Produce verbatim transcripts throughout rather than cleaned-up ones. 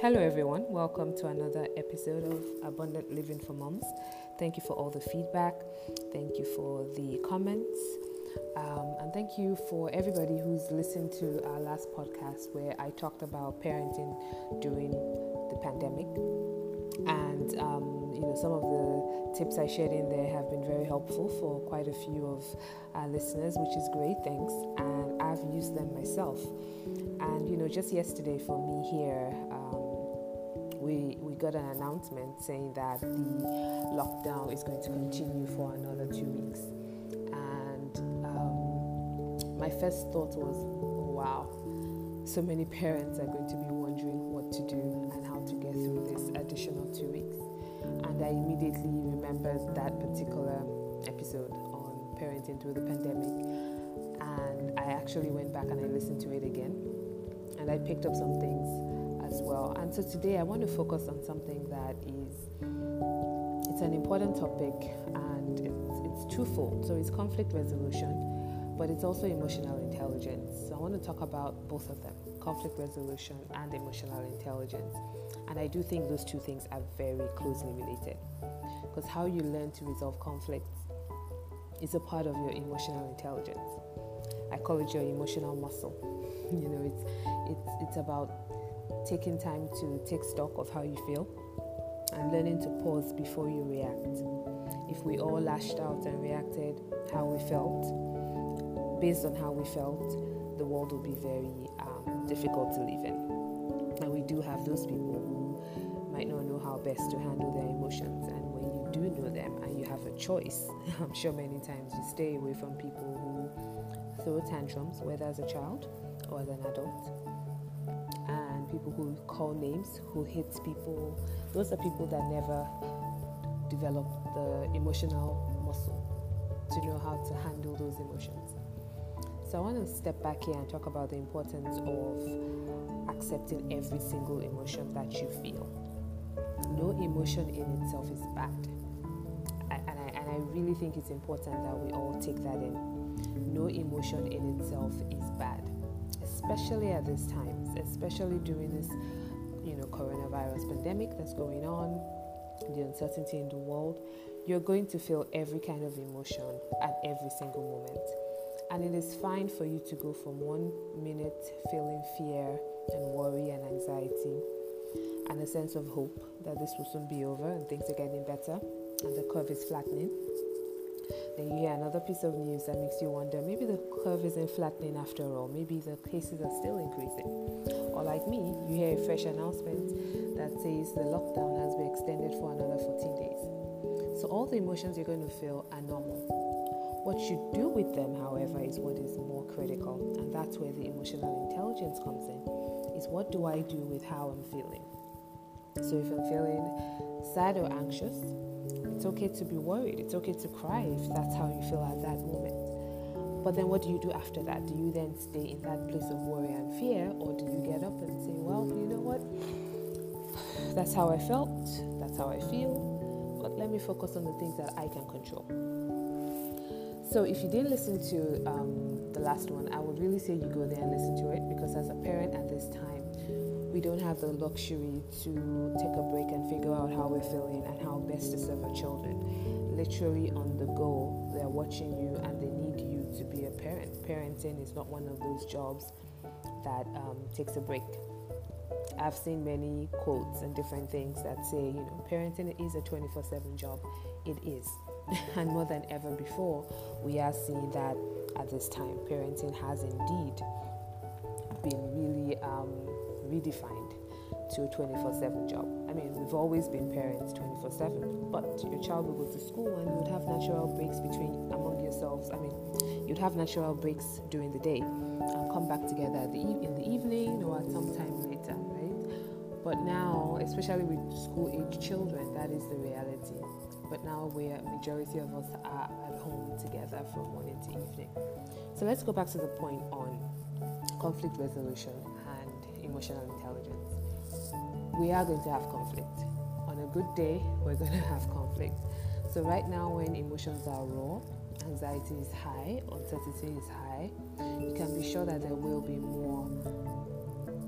Hello, everyone. Welcome to another episode of Abundant Living for Moms. Thank you for all the feedback. Thank you for the comments. Um, and thank you for everybody who's listened to our last podcast where I talked about parenting during the pandemic. And, um, you know, some of the tips I shared in there have been very helpful for quite a few of our listeners, which is great. Thanks. And I've used them myself. And, you know, just yesterday for me here, um, we we got an announcement saying that the lockdown is going to continue for another two weeks. And um, my first thought was, oh, wow, so many parents are going to be wondering what to do and how to get through this additional two weeks. And I immediately remembered that particular episode on parenting through the pandemic. And I actually went back and I listened to it again. And I picked up some things as well. And so today I want to focus on something that is, it's an important topic and it's, it's twofold. So it's conflict resolution, but it's also emotional intelligence. So I want to talk about both of them, conflict resolution and emotional intelligence. And I do think those two things are very closely related, because how you learn to resolve conflicts is a part of your emotional intelligence. I call it your emotional muscle. You know, it's it's it's about taking time to take stock of how you feel and learning to pause before you react. If we all lashed out and reacted how we felt, based on how we felt, the world will be very um, difficult to live in. And we do have those people who might not know how best to handle their emotions. And when you do know them and you have a choice, I'm sure many times you stay away from people who throw tantrums, whether as a child or as an adult, and people who call names, who hits people. Those are people that never develop the emotional muscle to know how to handle those emotions. So I want to step back here and talk about the importance of accepting every single emotion that you feel. No emotion in itself is bad. I, and, I, and I really think it's important that we all take that in. No emotion in itself is bad, especially at this time, especially during this, you know, coronavirus pandemic that's going on, the uncertainty in the world. You're going to feel every kind of emotion at every single moment. And it is fine for you to go from one minute feeling fear and worry and anxiety and a sense of hope that this will soon be over and things are getting better and the curve is flattening. Then you hear another piece of news that makes you wonder, maybe the curve isn't flattening after all. Maybe the cases are still increasing. Or like me, you hear a fresh announcement that says the lockdown has been extended for another fourteen days. So all the emotions you're going to feel are normal. What you do with them, however, is what is more critical. And that's where the emotional intelligence comes in. Is what do I do with how I'm feeling? So if I'm feeling sad or anxious, it's okay to be worried. It's okay to cry if that's how you feel at that moment. But then what do you do after that? Do you then stay in that place of worry and fear, or do you get up and say, well, you know what? That's how I felt. That's how I feel. But let me focus on the things that I can control. So if you didn't listen to um, the last one, I would really say you go there and listen to it, because as a parent at this time, we don't have the luxury to take a break and figure out how we're feeling and how best to serve our children. Literally on the go, they're watching you and they need you to be a parent. Parenting is not one of those jobs that um, takes a break. I've seen many quotes and different things that say, you know, parenting is a twenty-four seven job. It is. And more than ever before, we are seeing that at this time, parenting has indeed been really um, redefined to a twenty-four seven job. I mean, we've always been parents twenty-four seven, but your child will go to school and you'd have natural breaks between among yourselves. I mean, you'd have natural breaks during the day and come back together at the e- in the evening or at some time later, right? But now, especially with school-age children, that is the reality. But now where majority of us are at home together from morning to evening. So let's go back to the point on conflict resolution and emotional intelligence. We are going to have conflict. On a good day, we're going to have conflict. So right now, when emotions are raw, anxiety is high, uncertainty is high, you can be sure that there will be more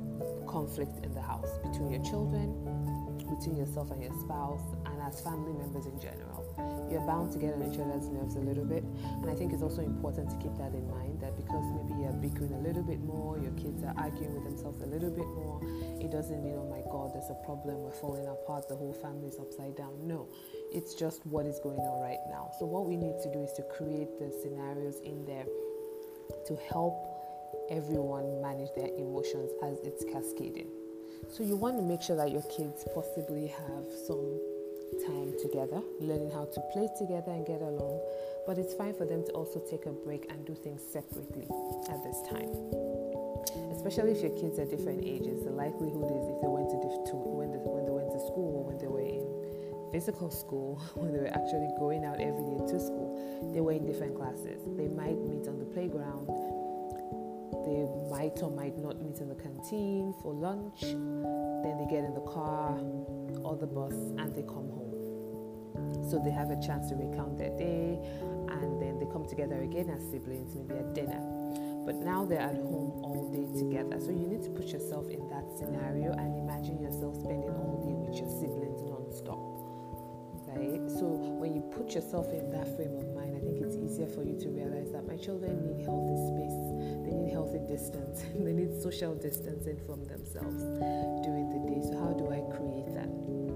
conflict in the house between your children, between yourself and your spouse, and as family members in general. You're bound to get on each other's nerves a little bit, and I think it's also important to keep that in mind, that because maybe you're bickering a little bit more, your kids are arguing with themselves a little bit more, it doesn't mean, oh my God, there's a problem, we're falling apart, the whole family is upside down. No, it's just what is going on right now. So what we need to do is to create the scenarios in there to help everyone manage their emotions as it's cascading. So you want to make sure that your kids possibly have some time together, learning how to play together and get along, but it's fine for them to also take a break and do things separately at this time. Especially if your kids are different ages, the likelihood is if they went to, diff- to when, they, when they went to school, or when they were in physical school, when they were actually going out every day to school, they were in different classes. They might meet on the playground, they might or might not meet in the canteen for lunch, then they get in the car or the bus and they come home. So they have a chance to recount their day, and then they come together again as siblings, maybe at dinner. But now they're at home all day together. So you need to put yourself in that scenario and imagine yourself spending all day with your siblings non-stop. Right? So when you put yourself in that frame of mind, I think it's easier for you to realize that my children need healthy space, they need healthy distance, they need social distancing from themselves during the day. So how do I create that?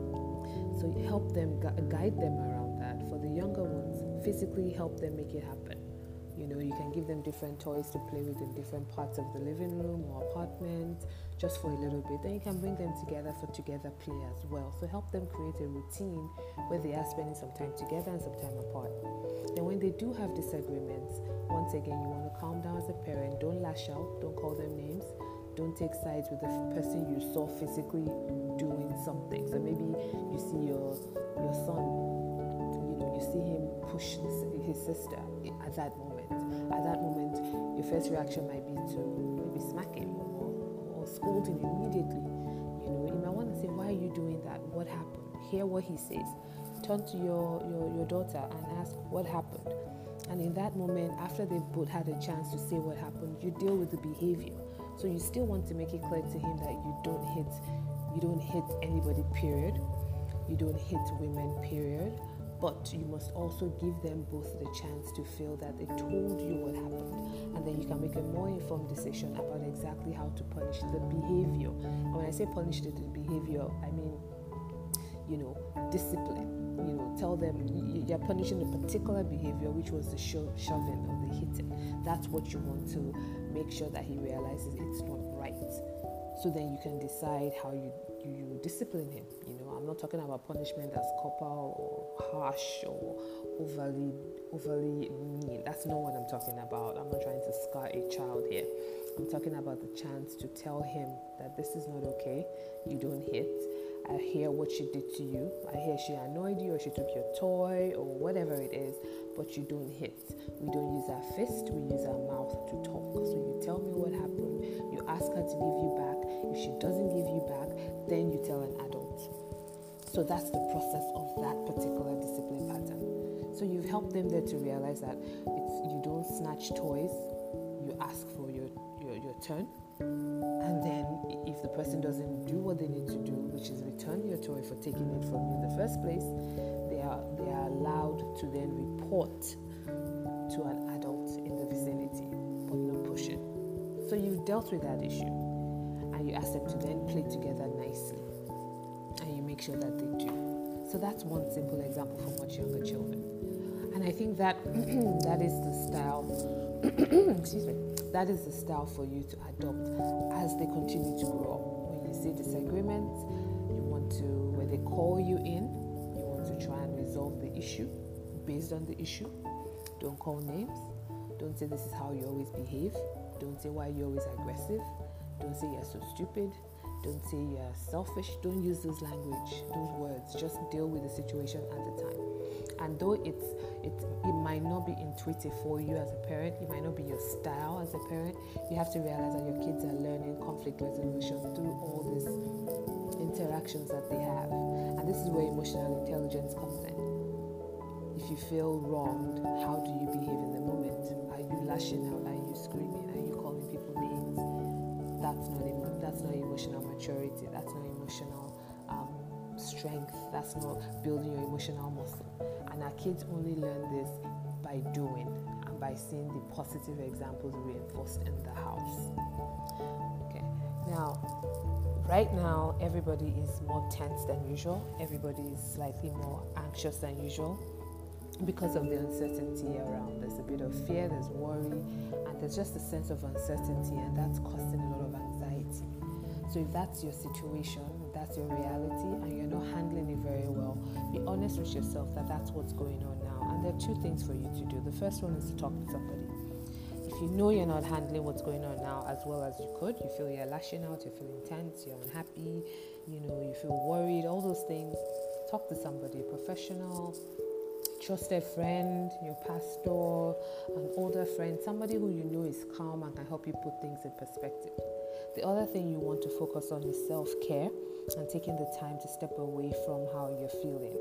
So help them, gu- guide them around that. For the younger ones, physically help them make it happen. You know, you can give them different toys to play with in different parts of the living room or apartment, just for a little bit. Then you can bring them together for together play as well. So help them create a routine where they are spending some time together and some time apart. Then when they do have disagreements, once again, you want to calm down as a parent. Don't lash out. Don't call them names. Don't take sides with the person you saw physically doing something. So maybe you see your your son, you know, you see him push his sister at that moment. At that moment, your first reaction might be to maybe smack him or, or scold him immediately. You know, you might want to say, why are you doing that? What happened? Hear what he says. Turn to your, your, your daughter and ask what happened. And in that moment, after they've both had a chance to say what happened, you deal with the behavior. So you still want to make it clear to him that you don't hit, you don't hit anybody, period. You don't hit women, period. But you must also give them both the chance to feel that they told you what happened. And then you can make a more informed decision about exactly how to punish the behavior. And when I say punish the behavior, I mean, you know, discipline. You know, tell them you're punishing a particular behavior, which was the sho- shoving or the hitting. That's what you want to make sure that he realizes it's not right. So then you can decide how you, you, you discipline him. You know, I'm not talking about punishment that's corporal or harsh or overly overly mean. That's not what I'm talking about. I'm not trying to scar a child here. I'm talking about the chance to tell him that this is not okay. You don't hit. I hear what she did to you. I hear she annoyed you or she took your toy or whatever it is, but you don't hit. We don't use our fist, we use our mouth to talk. So you tell me what happened. You ask her to give you back. If she doesn't give you back, then you tell an adult. So that's the process of that particular discipline pattern. So you've helped them there to realize that it's, you don't snatch toys, you ask for your, your, your turn. And then if the person doesn't do what they need to do, which is return your toy for taking it from you in the first place, they are they are allowed to then report to an adult in the vicinity, but no pushing. So you've dealt with that issue, and you ask them to then play together nicely, and you make sure that they do. So that's one simple example for much younger children. And I think that that is the style, excuse me, that is the style for you to adopt as they continue to grow up. When you see disagreements, you want to, when they call you in, you want to try and resolve the issue based on the issue. Don't call names. Don't say this is how you always behave. Don't say why you're always aggressive. Don't say you're so stupid. Don't say you're selfish. Don't use those language, those words. Just deal with the situation at the time. And though it's it it might not be intuitive for you as a parent, it might not be your style as a parent, you have to realize that your kids are learning conflict resolution through all these interactions that they have. And this is where emotional intelligence comes in. If you feel wronged, how do you behave in the moment? Are you lashing out? Are you screaming? Are you calling people names? That's not emo- That's not emotional maturity. That's not emotional um, strength. That's not building your emotional muscle. And our kids only learn this by doing and by seeing the positive examples reinforced in the house. Okay. Now, right now, everybody is more tense than usual. Everybody is slightly more anxious than usual because of the uncertainty around. There's a bit of fear, there's worry, and there's just a sense of uncertainty, and that's causing a lot of anxiety. So if that's your situation, if that's your reality, and you're not handling it very well, be honest with yourself that that's what's going on now. And there are two things for you to do. The first one is to talk to somebody. If you know you're not handling what's going on now as well as you could, you feel you're lashing out, you're feeling tense, you're unhappy, you know, you feel worried, all those things, talk to somebody, a professional, trusted friend, your pastor, an older friend, somebody who you know is calm and can help you put things in perspective. The other thing you want to focus on is self-care and taking the time to step away from how you're feeling.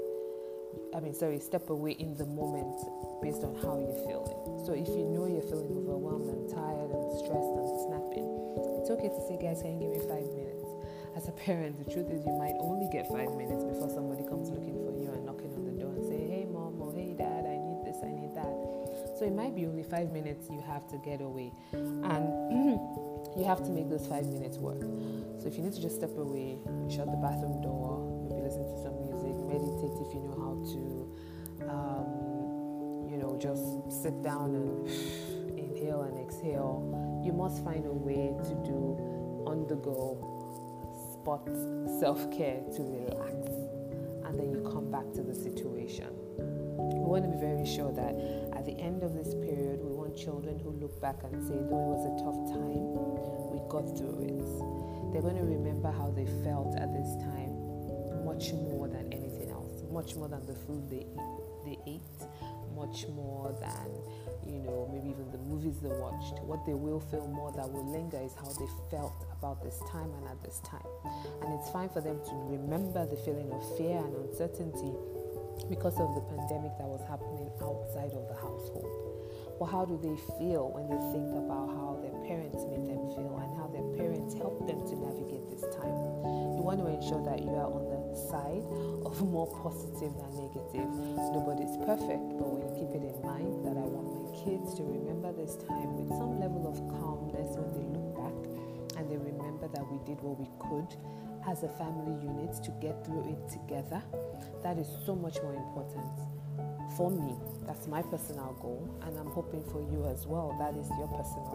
I mean, sorry, step away in the moment based on how you're feeling. So if you know you're feeling overwhelmed and tired and stressed and snapping, it's okay to say, guys, can you give me five minutes? As a parent, the truth is you might only get five minutes before somebody comes looking for you and knocking on the door and say, hey, mom, or hey, dad, I need this, I need that. So it might be only five minutes you have to get away. And you have to make those five minutes work. So if you need to just step away, shut the bathroom door, maybe listen to some music, meditate if you know how to, um, you know, just sit down and inhale and exhale. You must find a way to do on-the-go spot self-care to relax, and then you come back to the situation. We want to be very sure that at the end of this period, we want children who look back and say, though it was a tough time, we got through it. They're going to remember how they felt at this time much more than anything else, much more than the food they eat, they ate, much more than, you know, maybe even the movies they watched. What they will feel more that will linger is how they felt about this time and at this time. And it's fine for them to remember the feeling of fear and uncertainty because of the pandemic that was happening outside of the household. But how do they feel when they think about how their parents made them feel and how their parents helped them to navigate this time? You want to ensure that you are on the side of more positive than negative. Nobody's perfect, but when you keep it in mind that I want my kids to remember this time with some level of calmness when they look back and they remember that we did what we could as a family unit to get through it together, that is so much more important. For me, that's my personal goal, and I'm hoping for you as well, that is your personal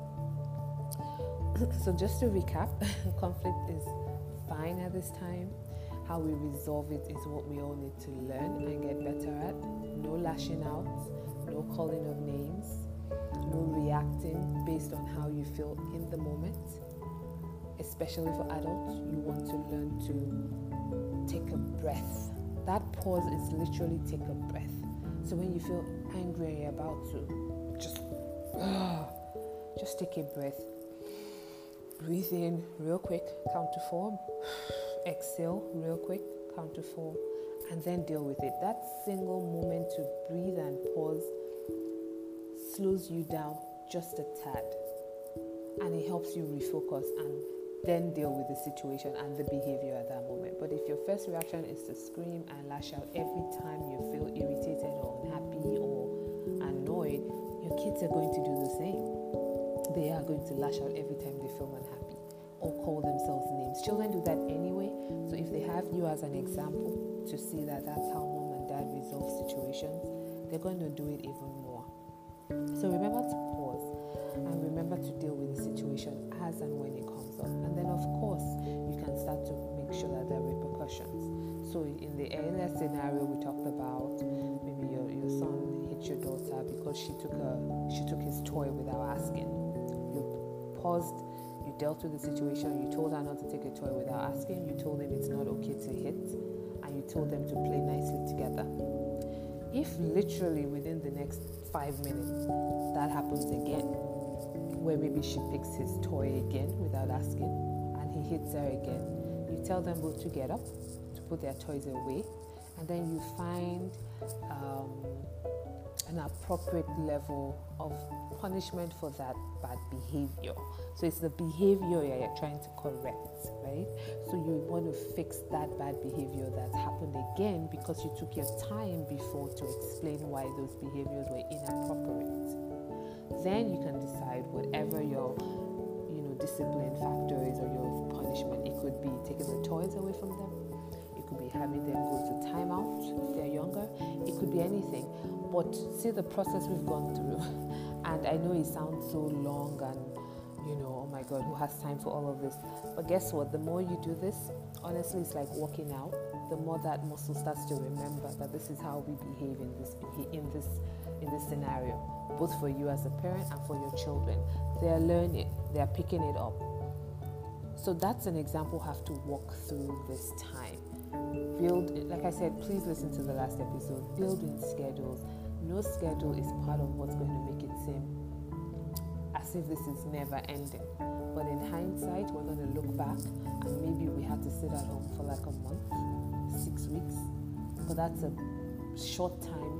goal. So just to recap, conflict is fine at this time. How we resolve it is what we all need to learn and get better at. No lashing out, no calling of names, no reacting based on how you feel in the moment. Especially for adults, you want to learn to take a breath. That pause is literally take a breath. So when you feel angry and you're about to, just, uh, just take a breath. Breathe in real quick, count to four. Exhale real quick, count to four. And then deal with it. That single moment to breathe and pause slows you down just a tad. And it helps you refocus and then deal with the situation and the behavior at that moment. But if your first reaction is to scream and lash out every time you feel irritated or unhappy or annoyed, your kids are going to do the same. They are going to lash out every time they feel unhappy or call themselves names. Children do that anyway, so if they have you as an example to see that that's how mom and dad resolve situations, they're going to do it even more. So remember to pause and remember to deal with the situation as and when it comes up. And then, of course, you can start to make sure that there are repercussions. So in the earlier scenario, we talked about maybe your, your son hit your daughter because she took a she took his toy without asking. You paused, you dealt with the situation, you told her not to take a toy without asking, you told him it's not okay to hit, and you told them to play nicely together. If literally within the next five minutes that happens again, where maybe she picks his toy again without asking and he hits her again, you tell them both to get up, to put their toys away, and then you find um, a an appropriate level of punishment for that bad behavior. So it's the behavior you're trying to correct, right? So you want to fix that bad behavior that's happened again because you took your time before to explain why those behaviors were inappropriate. Then you can decide whatever your, you know, discipline factor is or your punishment. It could be taking the toys away from them. It could be having them go to timeout if they're younger. It could be anything. But see the process we've gone through. And I know it sounds so long and, you know, oh my God, who has time for all of this? But guess what? The more you do this, honestly, it's like working out. The more that muscle starts to remember that this is how we behave in this in this in this scenario, both for you as a parent and for your children. They are learning, they are picking it up. So that's an example how to walk through this time. Build, like I said, please listen to the last episode. Building schedules. No schedule is part of what's going to make it seem as if this is never ending. But in hindsight, we're going to look back and maybe we had to sit at home for like a month, six weeks. But that's a short time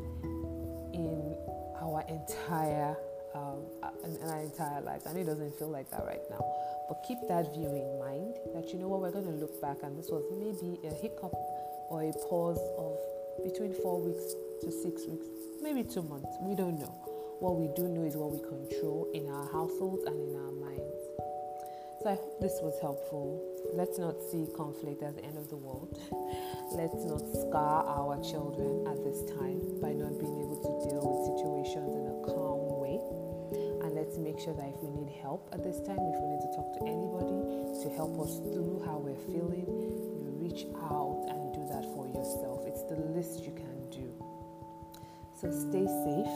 in our entire um, in our entire lives. I know it doesn't feel like that right now. But keep that view in mind that, you know what, we're going to look back and this was maybe a hiccup or a pause of between four weeks to six weeks, maybe two months. We don't know. What we do know is what we control in our households and in our minds. So I hope this was helpful. Let's not see conflict as the end of the world. Let's not scar our children at this time by not being able to deal with situations in a calm way. And let's make sure that if we need help at this time, if we need to talk to anybody to help us through how we're feeling, you reach out and do that for yourself. It's the least you can do. So stay safe,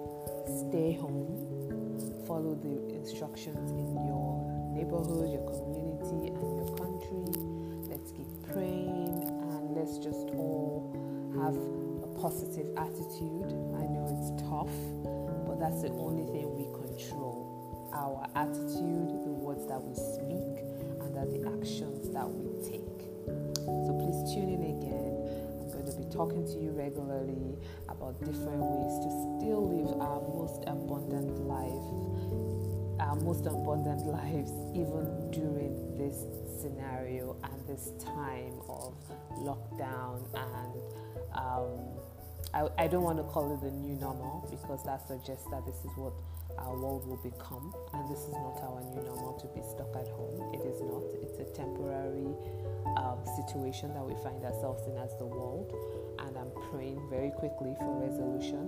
stay home, follow the instructions in your neighborhood, your community, and your country. Let's keep praying and let's just all have a positive attitude. I know it's tough, but that's the only thing we control. Our attitude, the words that we speak, and that the actions that we take. So please tune in again. I'm going to be talking to you regularly about different ways to still live our most abundant life, our most abundant lives, even during this scenario and this time of lockdown. And um, I, I don't want to call it the new normal because that suggests that this is what our world will become, and this is not our new normal to be stuck at home. It is not. It's a temporary um, situation that we find ourselves in as the world, and I'm praying very quickly for resolution,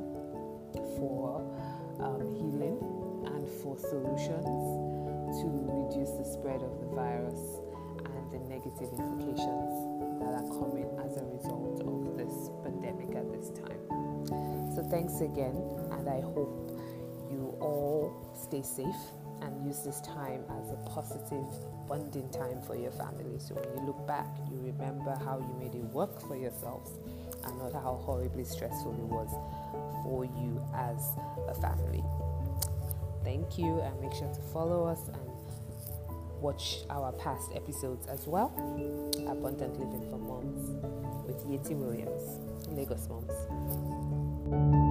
for um, healing, and for solutions to reduce the spread of the virus and the negative implications that are coming as a result of this pandemic at this time. So thanks again, and I hope you all stay safe and use this time as a positive bonding time for your family. So when you look back, you remember how you made it work for yourselves and not how horribly stressful it was for you as a family. Thank you, and make sure to follow us and watch our past episodes as well. Abundant Living for Moms with Yeti Williams, Lagos Moms.